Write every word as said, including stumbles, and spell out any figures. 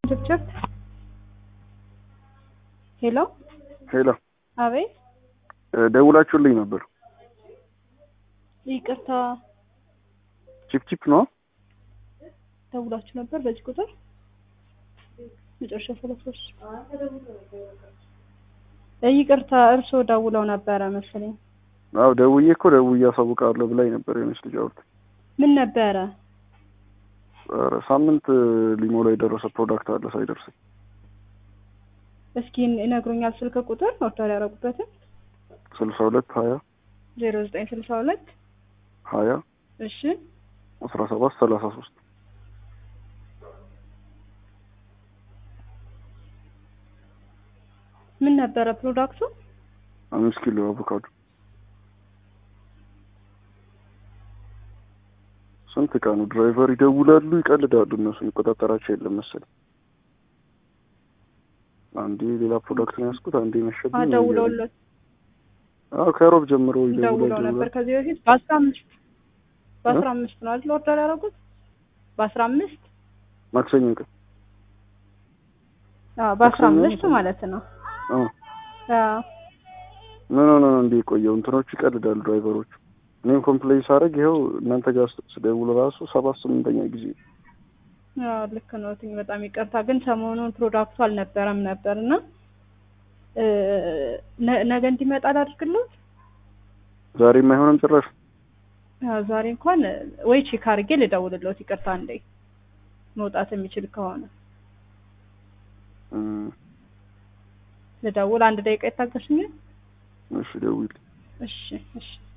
ችፕችፕ ሄሎ ሄሎ አቤት ደውላችሁልኝ ነበር። ይቅርታ ችፕችፕ ነው ደውላችሁ ነበር በዚህ ቁጥር መጨረሻ ፈለፈሽ ይቅርታ እርሶ ደውለው ነበር መሰለኝ። አው ደውዬ እኮ ደውዬ አሳውቃለሁ ብላኝ ነበር የሆነች ልጅ አውርታ። ምን ነበር? ኧረ ሳምንት ሊሞላ የደረሰ ፕሮዳክት አለ ሳይደርስ። እስኪ ይነግሩኛል ስልክ ቁጥር ኦርደር ያደረጉበት? ስልሳ ሁለት ሀያ ዜሮ ዘጠኝ ስልሳ ሁለት ሀያ እሺ አስራ ሰባት ሰላሳ ሶስት ምን ነበር ፕሮዳክቱ? አምስት ኪሎ አቮካዶ። ስንት ቀኑ ድራይቨር ይደውላሉ ይቀልዳሉ፣ እነሱ ይቆጣጠራቸው የለም መሰለኝ። አንዴ ሌላ ፕሮዳክት ነው ያስኩት፣ አንዴ መሸጥ ነው። አደውለውለት አዎ ከሮብ ጀምሮ ይደውላሉ ነበር። ከዚህ በፊት በአስራ አምስት በአስራ አምስት ነው አይደል ኦርደር ያደረጉት? በአስራ አምስት ማክሰኞ ቀን። አዎ በአስራ አምስት ማለት ነው። አዎ አዎ ኖ ኖ ኖ እንዴ ቆየው፣ እንትኖቹ ይቀልዳሉ ድራይቨሮቹ። እኔም ኮምፕሌን ሳደርግ ይኸው እናንተ ጋር ስደውል ራሱ ሰባት ስምንተኛ ጊዜ። አዎ ልክ ነው። ትኝ በጣም ይቅርታ፣ ግን ሰሞኑን ፕሮዳክቱ አልነበረም ነበርና ነገ እንዲመጣ አድርግልዎት። ዛሬም አይሆንም ጭራሽ? አዎ ዛሬ እንኳን ወይ ቼክ አድርጌ ልደውልልዎት። ይቅርታ እንዴ መውጣት የሚችል ከሆነ እም ልደውል። አንድ ደቂቃ ይታገሱኛል? እሺ ደውል። እሺ እሺ